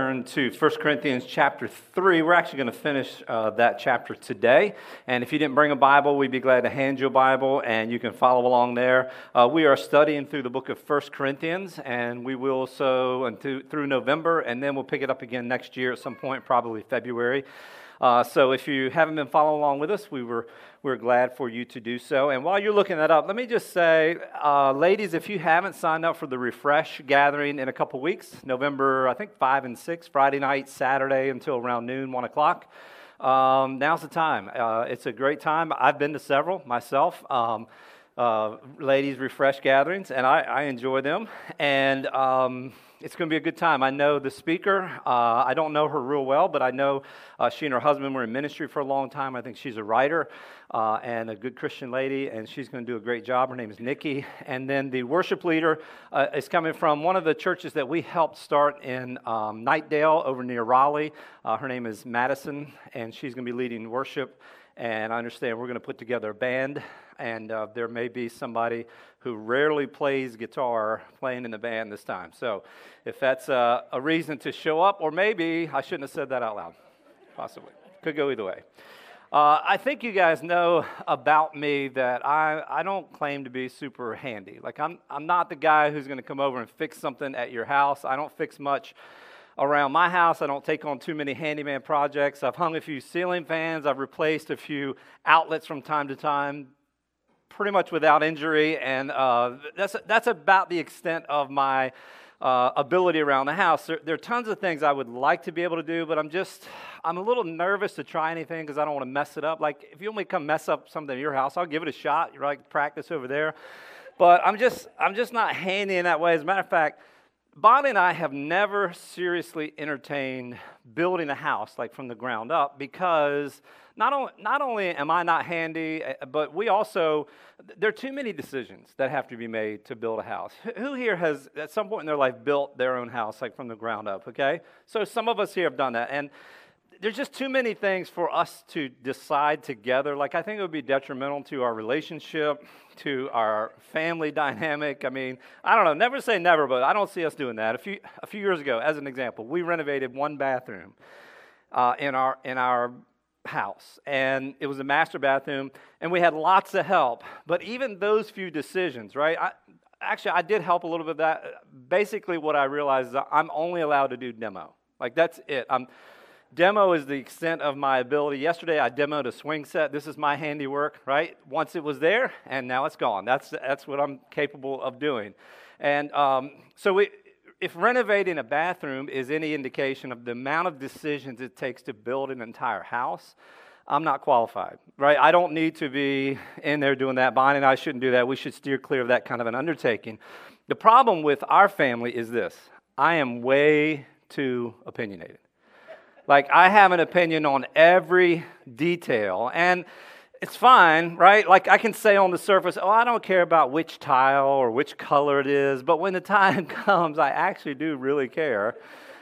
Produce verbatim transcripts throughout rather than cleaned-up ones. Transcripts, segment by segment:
turn to First Corinthians chapter three. We're actually going to finish uh, that chapter today. And if you didn't bring a Bible, we'd be glad to hand you a Bible, and you can follow along there. Uh, we are studying through the book of First Corinthians, and we will so until, through November, and then we'll pick it up again next year at some point, probably February. Uh, so if you haven't been following along with us, we were we're glad for you to do so. And while you're looking that up, let me just say, uh, ladies, if you haven't signed up for the Refresh gathering in a couple weeks, November, I think five and six, Friday night, Saturday until around noon, one o'clock. Um, now's the time. Uh, it's a great time. I've been to several myself. Um, uh, ladies Refresh gatherings, and I, I enjoy them. And um, it's going to be a good time. I know the speaker. Uh, I don't know her real well, but I know uh, she and her husband were in ministry for a long time. I think she's a writer uh, and a good Christian lady, and she's going to do a great job. Her name is Nikki. And then the worship leader uh, is coming from one of the churches that we helped start in um, Nightdale over near Raleigh. Uh, her name is Madison, and she's going to be leading worship. And I understand we're going to put together a band, and uh, there may be somebody who rarely plays guitar playing in the band this time. So if that's uh, a reason to show up, or maybe I shouldn't have said that out loud, possibly. Could go either way. Uh, I think you guys know about me that I, I don't claim to be super handy. Like I'm I'm not the guy who's going to come over and fix something at your house. I don't fix much around my house. I don't take on too many handyman projects. I've hung a few ceiling fans. I've replaced a few outlets from time to time, pretty much without injury, and uh, that's that's about the extent of my uh, ability around the house. There, there are tons of things I would like to be able to do, but I'm just, I'm a little nervous to try anything because I don't want to mess it up. Like, if you want me to come mess up something in your house, I'll give it a shot. You're like, practice over there. But I'm just, I'm just not handy in that way. As a matter of fact, Bonnie and I have never seriously entertained building a house like from the ground up because not only, not only am I not handy, but we also, there are too many decisions that have to be made to build a house. Who here has at some point in their life built their own house like from the ground up, okay? So some of us here have done that, and there's just too many things for us to decide together. Like, I think it would be detrimental to our relationship, to our family dynamic. I mean, I don't know, never say never, but I don't see us doing that. A few a few years ago, as an example, we renovated one bathroom uh, in our in our house, and it was a master bathroom, and we had lots of help. But even those few decisions, right? I, actually, I did help a little bit of that. Basically, what I realized is I'm only allowed to do demo. Like, that's it. I'm Demo is the extent of my ability. Yesterday, I demoed a swing set. This is my handiwork, right? Once it was there, and now it's gone. That's that's what I'm capable of doing. And um, so we, if renovating a bathroom is any indication of the amount of decisions it takes to build an entire house, I'm not qualified, right? I don't need to be in there doing that. Bonnie and I shouldn't do that. We should steer clear of that kind of an undertaking. The problem with our family is this. I am way too opinionated. Like, I have an opinion on every detail, and it's fine, right? Like, I can say on the surface, oh, I don't care about which tile or which color it is, but when the time comes, I actually do really care.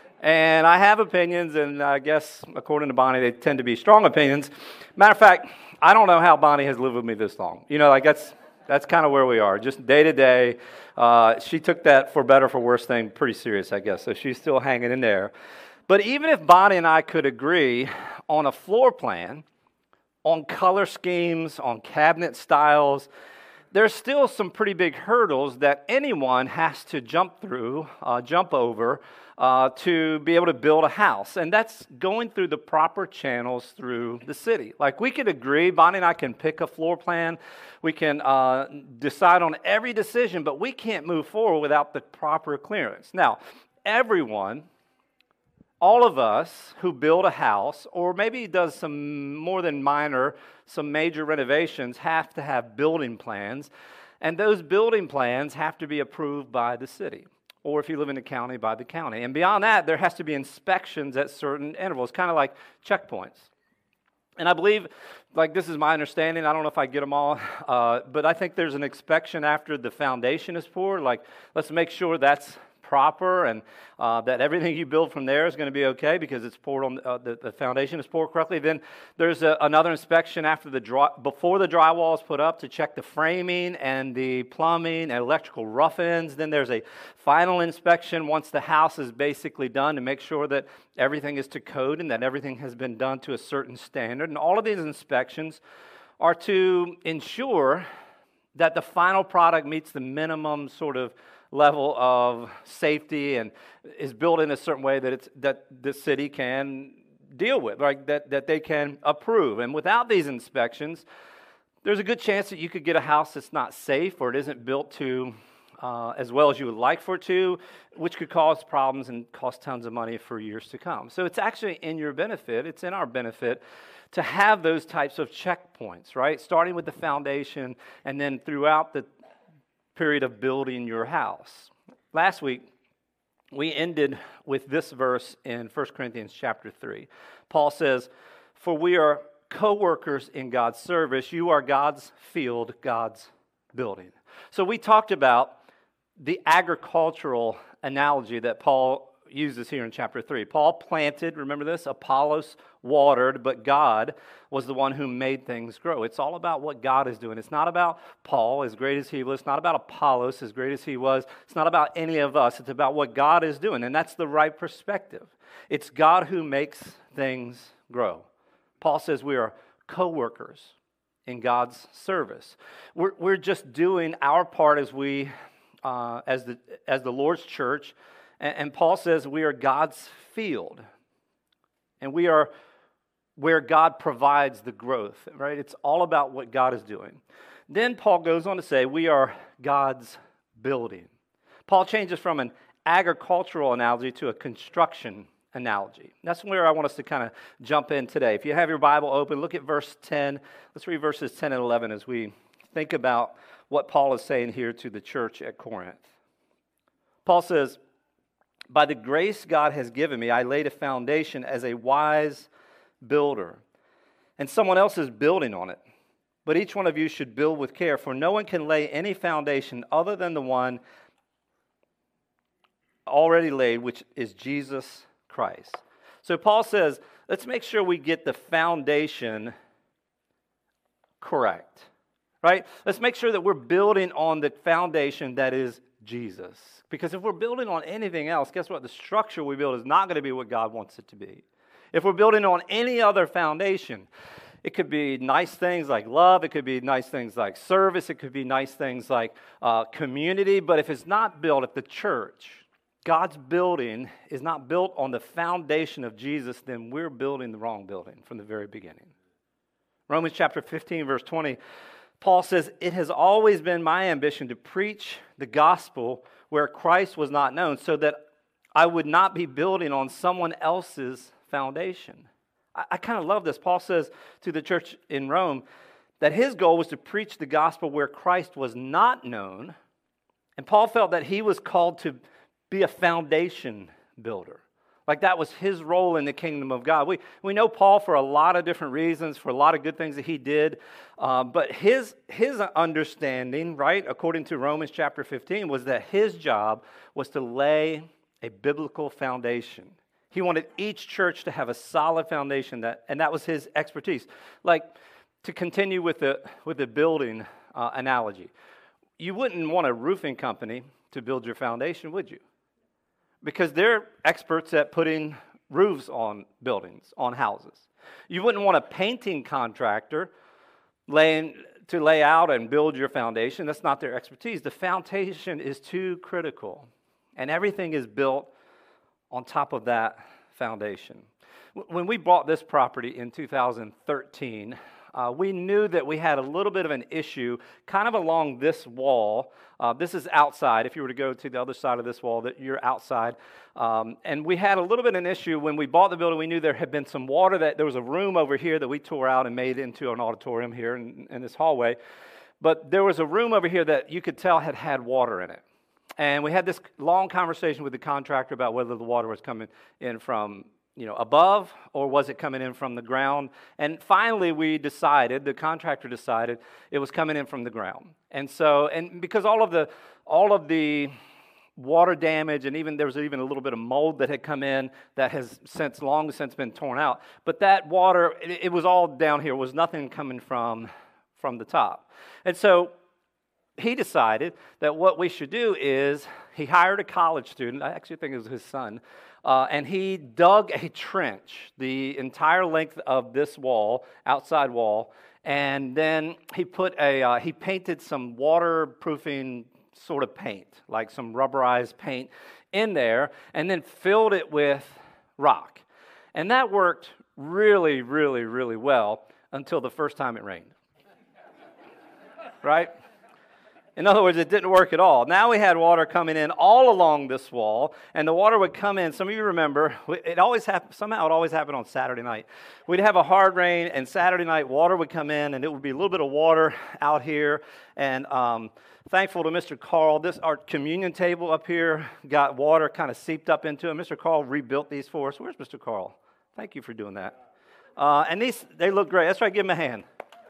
And I have opinions, and I guess, according to Bonnie, they tend to be strong opinions. Matter of fact, I don't know how Bonnie has lived with me this long. You know, like, that's that's kind of where we are, just day to day. Uh, she took that for better, for worse thing pretty serious, I guess, so she's still hanging in there. But even if Bonnie and I could agree on a floor plan, on color schemes, on cabinet styles, there's still some pretty big hurdles that anyone has to jump through, uh, jump over, uh, to be able to build a house. And that's going through the proper channels through the city. Like, we could agree, Bonnie and I can pick a floor plan, we can uh, decide on every decision, but we can't move forward without the proper clearance. Now, everyone, all of us who build a house, or maybe does some more than minor, some major renovations, have to have building plans, and those building plans have to be approved by the city, or if you live in the county, by the county. And beyond that, there has to be inspections at certain intervals, kind of like checkpoints. And I believe, like, this is my understanding, I don't know if I get them all, uh, but I think there's an inspection after the foundation is poured. Like, let's make sure that's proper and uh, that everything you build from there is going to be okay because it's poured on uh, the, the foundation is poured correctly. Then there's a, another inspection after the dry, before the drywall is put up to check the framing and the plumbing and electrical rough ends. Then there's a final inspection once the house is basically done to make sure that everything is to code and that everything has been done to a certain standard. And all of these inspections are to ensure that the final product meets the minimum sort of level of safety and is built in a certain way that it's that the city can deal with, right? That that they can approve. And without these inspections, there's a good chance that you could get a house that's not safe or it isn't built to uh, as well as you would like for it to, which could cause problems and cost tons of money for years to come. So it's actually in your benefit, it's in our benefit to have those types of checkpoints, right? Starting with the foundation and then throughout the period of building your house. Last week, we ended with this verse in First Corinthians chapter three. Paul says, "For we are co-workers in God's service. You are God's field, God's building." So we talked about the agricultural analogy that Paul uses here in chapter three. Paul planted, remember this? Apollos watered, but God was the one who made things grow. It's all about what God is doing. It's not about Paul, as great as he was. It's not about Apollos, as great as he was. It's not about any of us. It's about what God is doing, and that's the right perspective. It's God who makes things grow. Paul says we are co-workers in God's service. We're, we're just doing our part as we, uh, as the as the Lord's church. And Paul says we are God's field, and we are where God provides the growth, right? It's all about what God is doing. Then Paul goes on to say we are God's building. Paul changes from an agricultural analogy to a construction analogy. That's where I want us to kind of jump in today. If you have your Bible open, look at verse ten. Let's read verses ten and eleven as we think about what Paul is saying here to the church at Corinth. Paul says, "By the grace God has given me, I laid a foundation as a wise builder, and someone else is building on it. But each one of you should build with care, for no one can lay any foundation other than the one already laid, which is Jesus Christ." So Paul says, let's make sure we get the foundation correct, right? Let's make sure that we're building on the foundation that is Jesus. Because if we're building on anything else, guess what? The structure we build is not going to be what God wants it to be. If we're building on any other foundation, it could be nice things like love, it could be nice things like service, it could be nice things like uh, community, but if it's not built at the church, God's building is not built on the foundation of Jesus, then we're building the wrong building from the very beginning. Romans chapter fifteen, verse twenty, Paul says, "It has always been my ambition to preach the gospel where Christ was not known, so that I would not be building on someone else's foundation." I, I kind of love this. Paul says to the church in Rome that his goal was to preach the gospel where Christ was not known, and Paul felt that he was called to be a foundation builder. Like that was his role in the kingdom of God. We we know Paul for a lot of different reasons, for a lot of good things that he did. Uh, but his his understanding, right, according to Romans chapter fifteen, was that his job was to lay a biblical foundation. He wanted each church to have a solid foundation, that, and that was his expertise. Like, to continue with the with the building uh, analogy, you wouldn't want a roofing company to build your foundation, would you? Because they're experts at putting roofs on buildings, on houses. You wouldn't want a painting contractor laying, to lay out and build your foundation. That's not their expertise. The foundation is too critical, and everything is built on top of that foundation. When we bought this property in two thousand thirteen, uh, we knew that we had a little bit of an issue kind of along this wall. Uh, this is outside. If you were to go to the other side of this wall, that you're outside. Um, and we had a little bit of an issue when we bought the building. We knew there had been some water, that there was a room over here that we tore out and made into an auditorium here in, in this hallway. But there was a room over here that you could tell had had water in it. And we had this long conversation with the contractor about whether the water was coming in from, you know, above, or was it coming in from the ground? And finally we decided, the contractor decided, it was coming in from the ground. And so, and because all of the all of the water damage, and even there was even a little bit of mold that had come in that has since long since been torn out. But that water, it, it was all down here. It was nothing coming from, from the top. And so he decided that what we should do is he hired a college student. I actually think it was his son. Uh, and he dug a trench the entire length of this wall, outside wall, and then he put a uh, he painted some waterproofing sort of paint, like some rubberized paint in there, and then filled it with rock. And that worked really, really, really well until the first time it rained. Right? In other words, it didn't work at all. Now we had water coming in all along this wall, and the water would come in. Some of you remember, it always happened, somehow it always happened on Saturday night. We'd have a hard rain, and Saturday night water would come in, and it would be a little bit of water out here. And um, thankful to Mister Carl, this our communion table up here got water kind of seeped up into it. Mister Carl rebuilt these for us. Where's Mister Carl? Thank you for doing that. Uh, and these, they look great. That's right, give him a hand.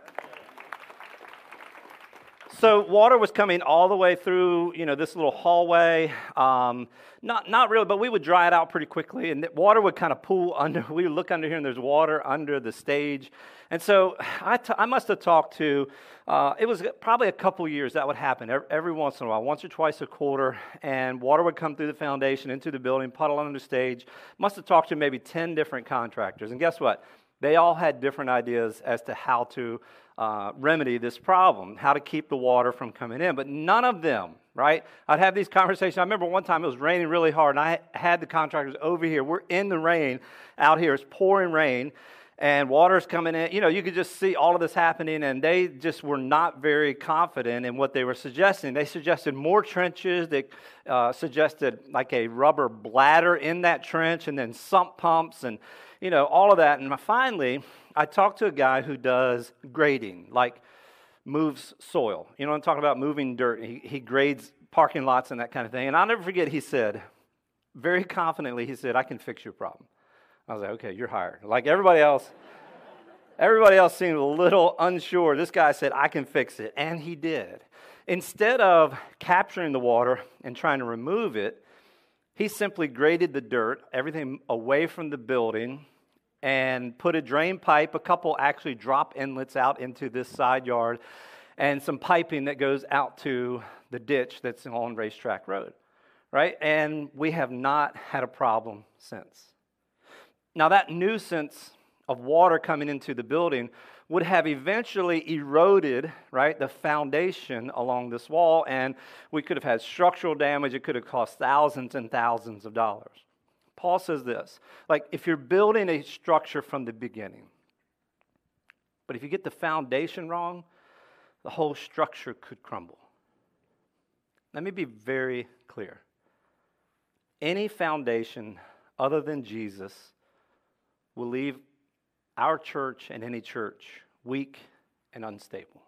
So water was coming all the way through, you know, this little hallway. Um, not not really, but we would dry it out pretty quickly, and the water would kind of pool under. We would look under here, and there's water under the stage. And so I, t- I must have talked to, uh, it was probably a couple years that would happen every, every once in a while, once or twice a quarter, and water would come through the foundation, into the building, puddle under the stage. Must have talked to maybe ten different contractors. And guess what? They all had different ideas as to how to uh, remedy this problem, how to keep the water from coming in. But none of them, right? I'd have these conversations. I remember one time it was raining really hard, and I had the contractors over here. We're in the rain out here. It's pouring rain, and water's coming in. You know, you could just see all of this happening, and they just were not very confident in what they were suggesting. They suggested more trenches. They uh, suggested like a rubber bladder in that trench, and then sump pumps, and you know, all of that. And finally, I talked to a guy who does grading, like moves soil. You know what I'm talking about? Moving dirt. He, he grades parking lots and that kind of thing. And I'll never forget, he said, very confidently, he said, I can fix your problem. I was like, okay, you're hired. Like everybody else, everybody else seemed a little unsure. This guy said, I can fix it. And he did. Instead of capturing the water and trying to remove it, he simply graded the dirt, everything away from the building, and put a drain pipe, a couple actually drop inlets out into this side yard, and some piping that goes out to the ditch that's on Racetrack Road, right? And we have not had a problem since. Now, that nuisance of water coming into the building would have eventually eroded, right, the foundation along this wall, and we could have had structural damage. It could have cost thousands and thousands of dollars. Paul says this, like if you're building a structure from the beginning, but if you get the foundation wrong, the whole structure could crumble. Let me be very clear. Any foundation other than Jesus will leave our church and any church weak and unstable.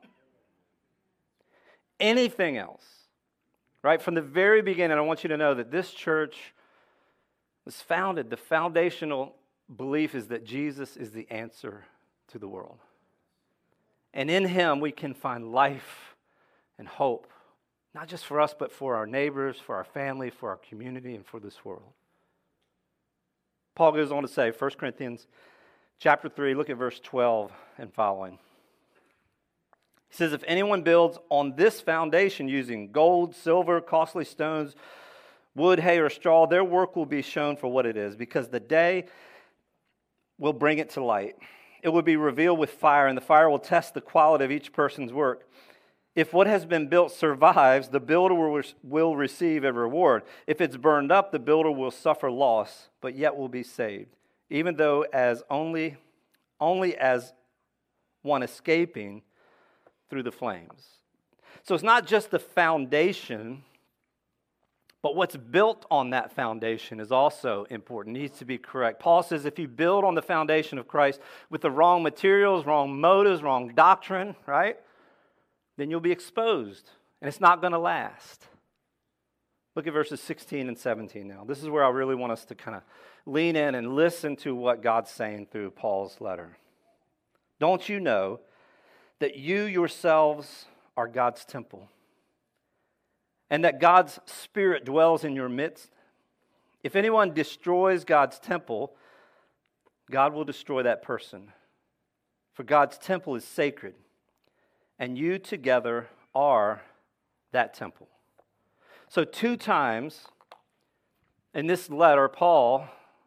Anything else, right? From the very beginning, I want you to know that this church was founded, the foundational belief is that Jesus is the answer to the world. And in him, we can find life and hope, not just for us, but for our neighbors, for our family, for our community, and for this world. Paul goes on to say, First Corinthians chapter three, look at verse twelve and following. He says, if anyone builds on this foundation using gold, silver, costly stones, wood, hay, or straw, their work will be shown for what it is, because the day will bring it to light. It will be revealed with fire, and the fire will test the quality of each person's work. If what has been built survives, the builder will, will receive a reward. If it's burned up, the builder will suffer loss, but yet will be saved, even though as only, only as one escaping through the flames. So it's not just the foundation, but what's built on that foundation is also important, needs to be correct. Paul says if you build on the foundation of Christ with the wrong materials, wrong motives, wrong doctrine, right, then you'll be exposed, and it's not going to last. Look at verses sixteen and seventeen now. This is where I really want us to kind of lean in and listen to what God's saying through Paul's letter. Don't you know that you yourselves are God's temple, and that God's Spirit dwells in your midst. If anyone destroys God's temple, God will destroy that person. For God's temple is sacred, and you together are that temple. So two times in this letter, Paul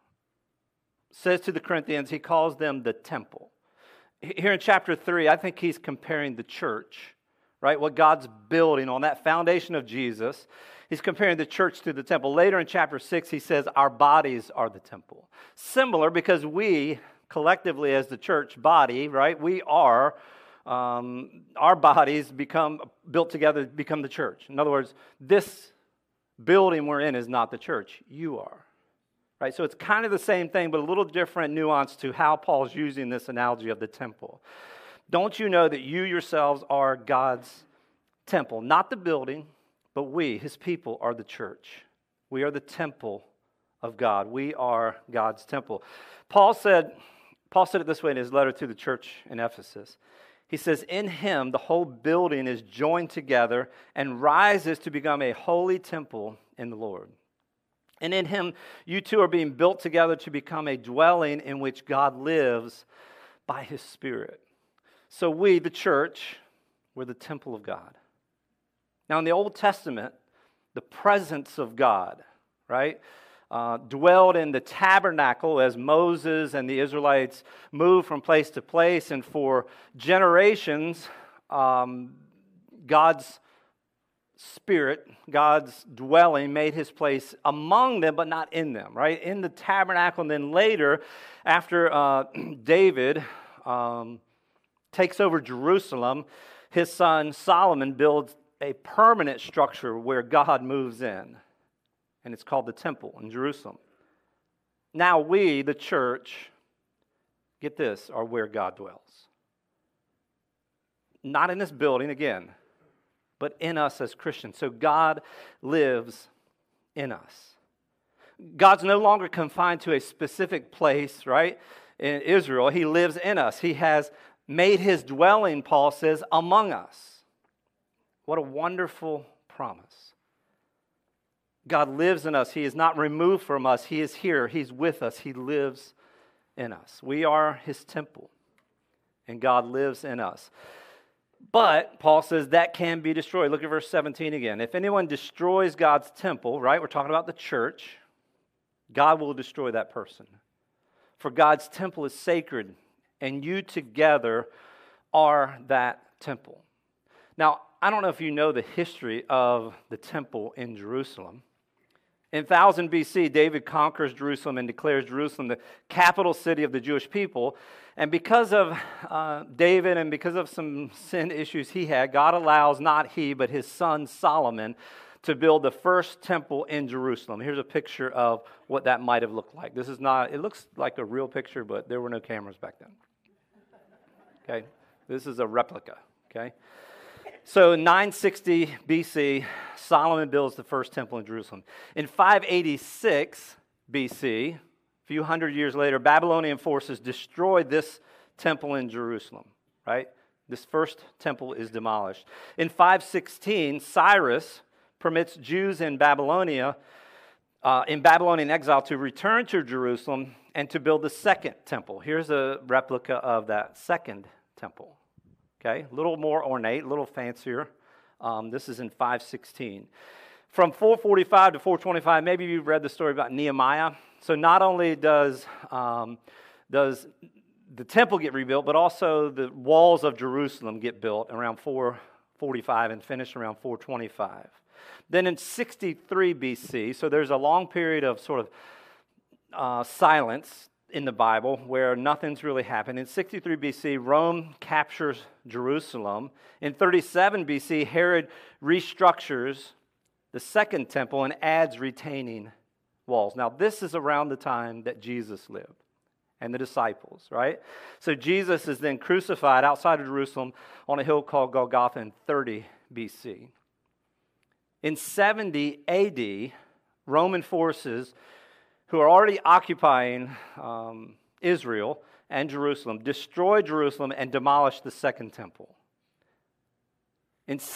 says to the Corinthians, he calls them the temple. Here in chapter three, I think he's comparing the church, right? What God's building on that foundation of Jesus. He's comparing the church to the temple. Later in chapter six, he says our bodies are the temple. Similar, because we collectively as the church body, right, we are, um, our bodies become, built together, become the church. In other words, this building we're in is not the church. You are. Right? So it's kind of the same thing, but a little different nuance to how Paul's using this analogy of the temple. Don't you know that you yourselves are God's temple? Not the building, but we, his people, are the church. We are the temple of God. We are God's temple. Paul said, Paul said it this way in his letter to the church in Ephesus. He says, in him the whole building is joined together and rises to become a holy temple in the Lord. And in him you two are being built together to become a dwelling in which God lives by his Spirit. So we, the church, we're the temple of God. Now in the Old Testament, the presence of God, right, uh, dwelled in the tabernacle as Moses and the Israelites moved from place to place. And for generations, um, God's Spirit, God's dwelling, made his place among them, but not in them, right? In the tabernacle. And then later, after uh, David um, takes over Jerusalem, his son Solomon builds a permanent structure where God moves in. And it's called the temple in Jerusalem. Now we, the church, get this, are where God dwells. Not in this building, again, but in us as Christians. So God lives in us. God's no longer confined to a specific place, right? In Israel, he lives in us. He has made his dwelling, Paul says, among us. What a wonderful promise. God lives in us. He is not removed from us. He is here. He's with us. He lives in us. We are his temple, and God lives in us. But, Paul says, that can be destroyed. Look at verse seventeen again. If anyone destroys God's temple, right, we're talking about the church, God will destroy that person. For God's temple is sacred, and you together are that temple. Now, I don't know if you know the history of the temple in Jerusalem. In one thousand B C, David conquers Jerusalem and declares Jerusalem the capital city of the Jewish people. And because of uh, David and because of some sin issues he had, God allows not he, but his son Solomon to build the first temple in Jerusalem. Here's a picture of what that might have looked like. This is not, it looks like a real picture, but there were no cameras back then. Okay? This is a replica. Okay? So in nine sixty B C, Solomon builds the first temple in Jerusalem. In five eighty-six B C, a few hundred years later, Babylonian forces destroyed this temple in Jerusalem, right? This first temple is demolished. In five sixteen, Cyrus permits Jews in Babylonia, uh, in Babylonian exile, to return to Jerusalem and to build the second temple. Here's a replica of that second temple. Okay, a little more ornate, a little fancier. Um, this is in five sixteen. From four forty-five to four twenty-five, maybe you've read the story about Nehemiah. So not only does, um, does the temple get rebuilt, but also the walls of Jerusalem get built around four forty-five and finish around four twenty-five. Then in sixty-three B C, so there's a long period of sort of uh, silence in the Bible where nothing's really happened. In sixty-three B C, Rome captures Jerusalem. In thirty-seven B C, Herod restructures the second temple and adds retaining walls. Now, this is around the time that Jesus lived and the disciples, right? So Jesus is then crucified outside of Jerusalem on a hill called Golgotha in thirty B C. In seventy A D, Roman forces who are already occupying um, Israel and Jerusalem, destroy Jerusalem and demolish the second temple. In six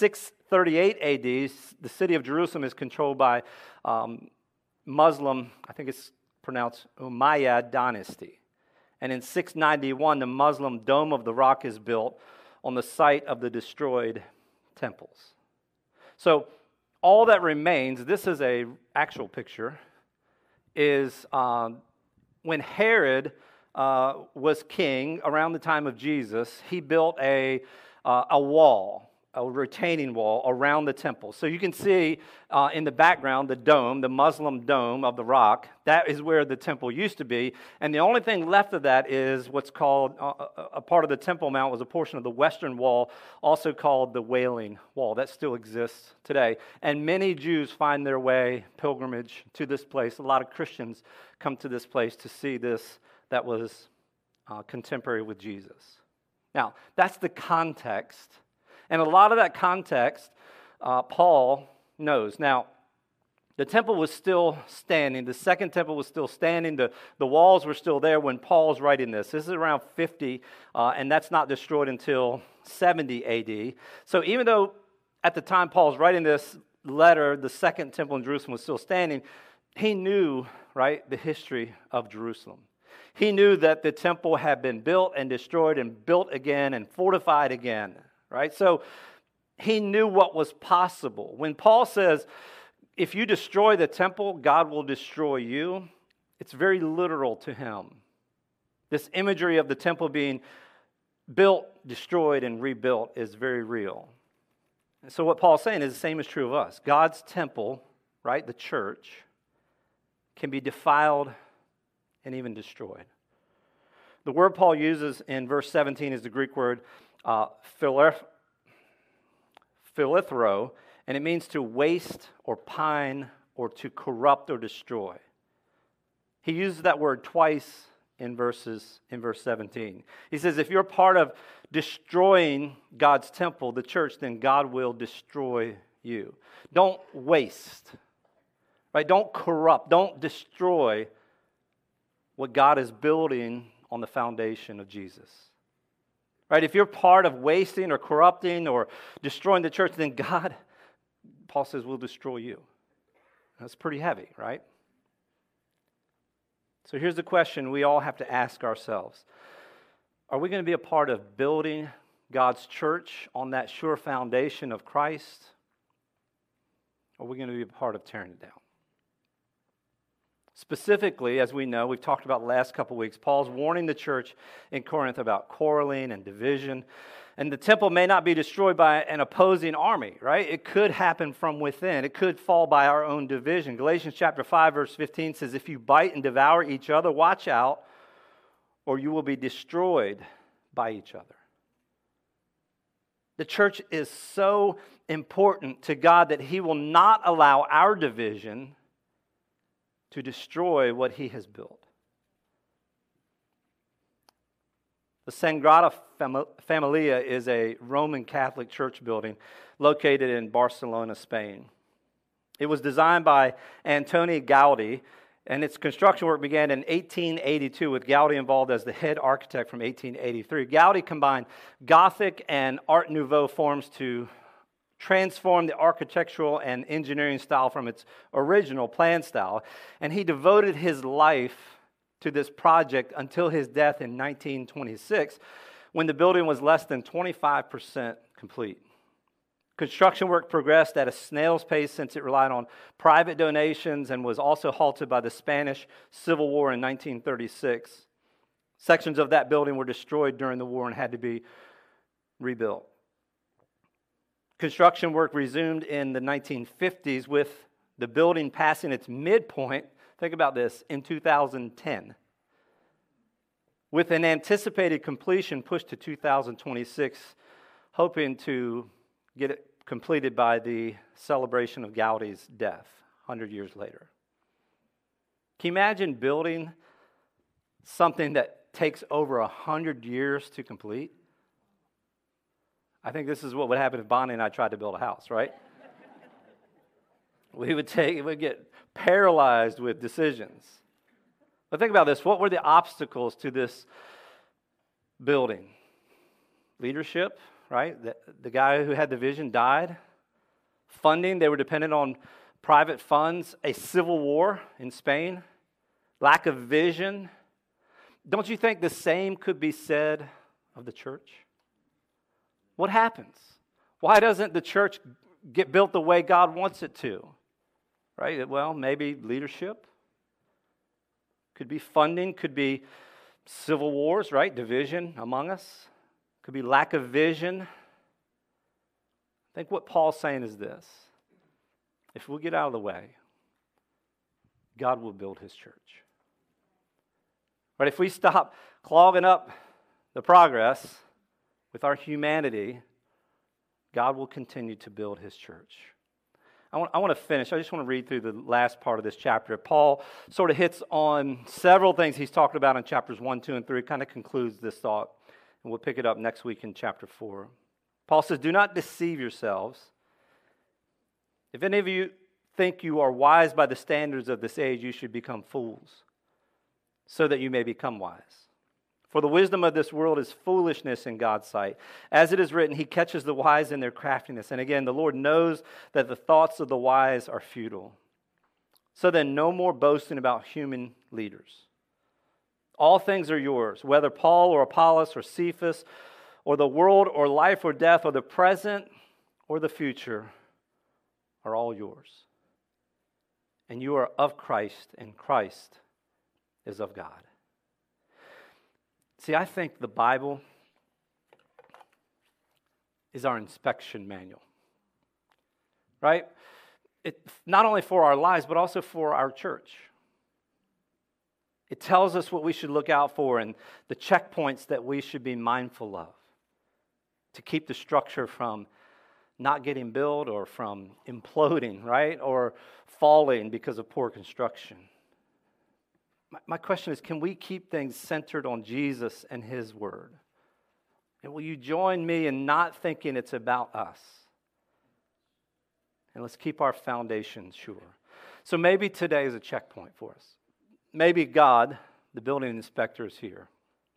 thirty-eight A D, the city of Jerusalem is controlled by um, Muslim, I think it's pronounced Umayyad dynasty. And in six ninety-one, the Muslim Dome of the Rock is built on the site of the destroyed temples. So all that remains, this is a actual picture, is um, when Herod uh, was king around the time of Jesus, he built a, uh, a wall, a retaining wall around the temple. So you can see uh, in the background the dome, the Muslim Dome of the Rock. That is where the temple used to be. And the only thing left of that is what's called, uh, a part of the Temple Mount was a portion of the western wall, also called the Wailing Wall. That still exists today. And many Jews find their way, pilgrimage, to this place. A lot of Christians come to this place to see this that was uh, contemporary with Jesus. Now, that's the context. And a lot of that context, uh, Paul knows. Now, the temple was still standing. The second temple was still standing. The, the walls were still there when Paul's writing this. This is around fifty, uh, and that's not destroyed until seventy A D. So even though at the time Paul's writing this letter, the second temple in Jerusalem was still standing, he knew, right, the history of Jerusalem. He knew that the temple had been built and destroyed and built again and fortified again. Right? So he knew what was possible. When Paul says, if you destroy the temple, God will destroy you, it's very literal to him. This imagery of the temple being built, destroyed, and rebuilt is very real. And so what Paul's saying is the same is true of us. God's temple, right, the church, can be defiled and even destroyed. The word Paul uses in verse seventeen is the Greek word Uh, philithro, and it means to waste or pine or to corrupt or destroy. He uses that word twice in verses in verse seventeen. He says, if you're part of destroying God's temple, the church, then God will destroy you. Don't waste, right? Don't corrupt, don't destroy what God is building on the foundation of Jesus. Right? If you're part of wasting or corrupting or destroying the church, then God, Paul says, will destroy you. That's pretty heavy, right? So here's the question we all have to ask ourselves. Are we going to be a part of building God's church on that sure foundation of Christ? Or are we going to be a part of tearing it down? Specifically, as we know, we've talked about the last couple of weeks, Paul's warning the church in Corinth about quarreling and division. And the temple may not be destroyed by an opposing army, right? It could happen from within. It could fall by our own division. Galatians chapter five, verse fifteen says, if you bite and devour each other, watch out, or you will be destroyed by each other. The church is so important to God that He will not allow our division to destroy what He has built. The Sagrada Familia is a Roman Catholic church building located in Barcelona, Spain. It was designed by Antoni Gaudi, and its construction work began in eighteen eighty-two with Gaudi involved as the head architect from eighteen eighty-three. Gaudi combined Gothic and Art Nouveau forms to transform the architectural and engineering style from its original plan style, and he devoted his life to this project until his death in nineteen twenty-six, when the building was less than twenty-five percent complete. Construction work progressed at a snail's pace since it relied on private donations and was also halted by the Spanish Civil War in nineteen thirty-six. Sections of that building were destroyed during the war and had to be rebuilt. Construction work resumed in the nineteen fifties with the building passing its midpoint, think about this, in two thousand ten. With an anticipated completion pushed to two thousand twenty-six, hoping to get it completed by the celebration of Gaudi's death one hundred years later. Can you imagine building something that takes over one hundred years to complete? I think this is what would happen if Bonnie and I tried to build a house, right? we would take, we'd get paralyzed with decisions. But think about this. What were the obstacles to this building? Leadership, right? The, the guy who had the vision died. funding. They were dependent on private funds, a civil war in Spain, lack of vision. Don't you think the same could be said of the church? What happens? Why doesn't the church get built the way God wants it to? Right? Well, maybe leadership. Could be funding. Could be civil wars, right? Division among us. Could be lack of vision. I think what Paul's saying is this. If we get out of the way, God will build his church. But if we stop clogging up the progress with our humanity, God will continue to build his church. I want, I want to finish. I just want to read through the last part of this chapter. Paul sort of hits on several things he's talked about in chapters one, two, and three. It kind of concludes this thought, and we'll pick it up next week in chapter four. Paul says, "Do not deceive yourselves. If any of you think you are wise by the standards of this age, you should become fools, so that you may become wise. For the wisdom of this world is foolishness in God's sight. As it is written, he catches the wise in their craftiness. And again, the Lord knows that the thoughts of the wise are futile. So then, no more boasting about human leaders. All things are yours, whether Paul or Apollos or Cephas or the world or life or death or the present or the future are all yours. And you are of Christ, and Christ is of God." See, I think the Bible is our inspection manual, right? It, not only for our lives, but also for our church. It tells us what we should look out for and the checkpoints that we should be mindful of to keep the structure from not getting built or from imploding, right? Or falling because of poor construction. My, my question is, can we keep things centered on Jesus and his word? And will you join me in not thinking it's about us? And let's keep our foundation sure. So maybe today is a checkpoint for us. Maybe God, the building inspector, is here.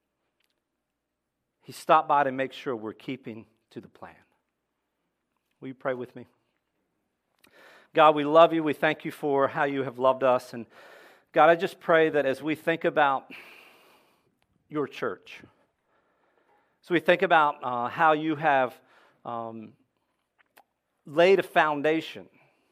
He stopped by to make sure we're keeping to the plan. Will you pray with me? God, we love you. We thank you for how you have loved us. And God, I just pray that as we think about your church, so we think about uh, how you have um, laid a foundation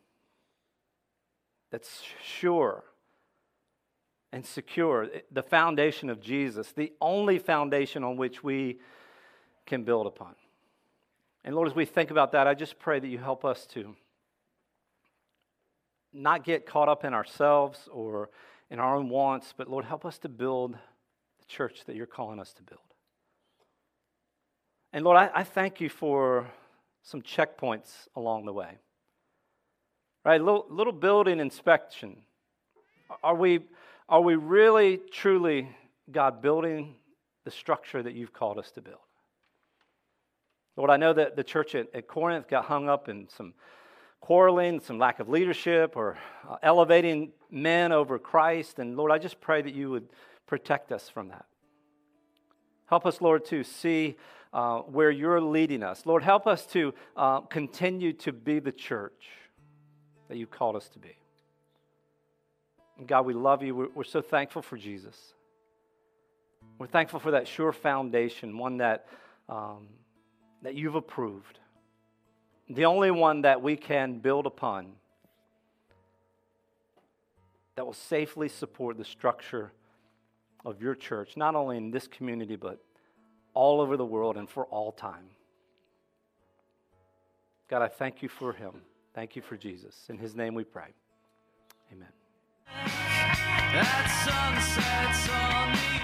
that's sure and secure, the foundation of Jesus, the only foundation on which we can build upon. And Lord, as we think about that, I just pray that you help us to not get caught up in ourselves or in our own wants, but Lord, help us to build the church that you're calling us to build. And Lord, I, I thank you for some checkpoints along the way. Right, little, little building inspection. Are we, are we really, truly, God, building the structure that you've called us to build? Lord, I know that the church at, at Corinth got hung up in some quarreling, some lack of leadership, or uh, elevating men over Christ. And Lord, I just pray that you would protect us from that. Help us, Lord, to see uh, where you're leading us. Lord, help us to uh, continue to be the church that you've called us to be. And God, we love you. We're, we're so thankful for Jesus. We're thankful for that sure foundation, one that um, that you've approved. The only one that we can build upon that will safely support the structure of your church, not only in this community, but all over the world and for all time. God, I thank you for him. Thank you for Jesus. In his name we pray. Amen. That sun sets on the